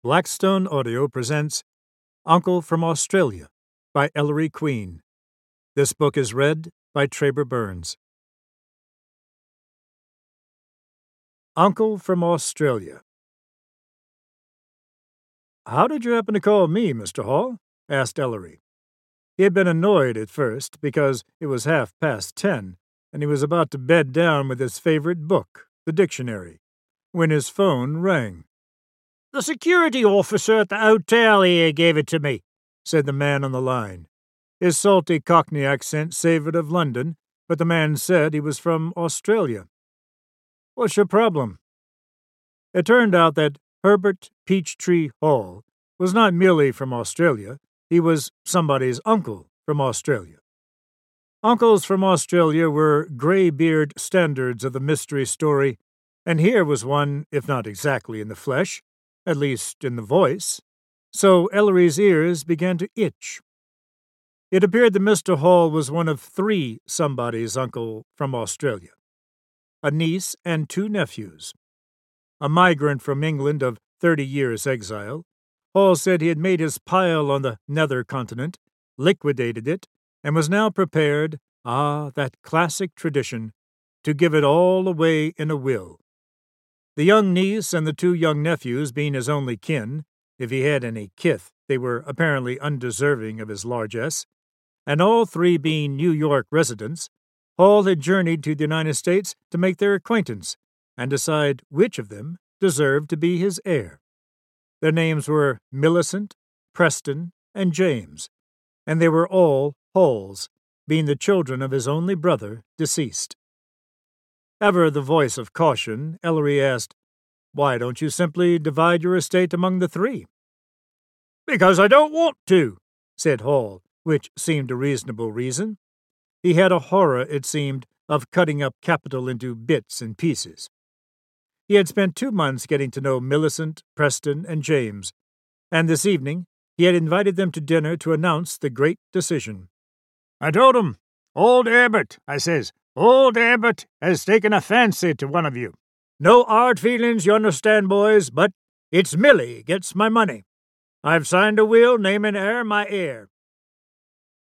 Blackstone Audio presents Uncle from Australia by Ellery Queen. This book is read by Traber Burns. Uncle from Australia. "How did you happen to call me, Mr. Hall?" asked Ellery. He had been annoyed at first because it was 10:30, and he was about to bed down with his favorite book, the dictionary, when his phone rang. "The security officer at the hotel here gave it to me," said the man on the line. His salty Cockney accent savoured of London, but the man said he was from Australia. "What's your problem?" It turned out that Herbert Peachtree Hall was not merely from Australia, he was somebody's uncle from Australia. Uncles from Australia were grey-beard standards of the mystery story, and here was one, if not exactly in the flesh, at least in the voice, so Ellery's ears began to itch. It appeared that Mr. Hall was one of three somebody's uncle from Australia, a niece and two nephews. A migrant from England of 30 years' exile, Hall said he had made his pile on the nether continent, liquidated it, and was now prepared, that classic tradition, to give it all away in a will. The young niece and the two young nephews being his only kin, if he had any kith, they were apparently undeserving of his largesse, and all three being New York residents, Hall had journeyed to the United States to make their acquaintance and decide which of them deserved to be his heir. Their names were Millicent, Preston, and James, and they were all Halls, being the children of his only brother, deceased. Ever the voice of caution, Ellery asked, "Why don't you simply divide your estate among the three?" "Because I don't want to," said Hall, which seemed a reasonable reason. He had a horror, it seemed, of cutting up capital into bits and pieces. He had spent 2 months getting to know Millicent, Preston, and James, and this evening he had invited them to dinner to announce the great decision. "I told 'em, old Abbott, I says, old Abbott has taken a fancy to one of you. No hard feelings, you understand, boys, but it's Millie gets my money. I've signed a will naming her my heir.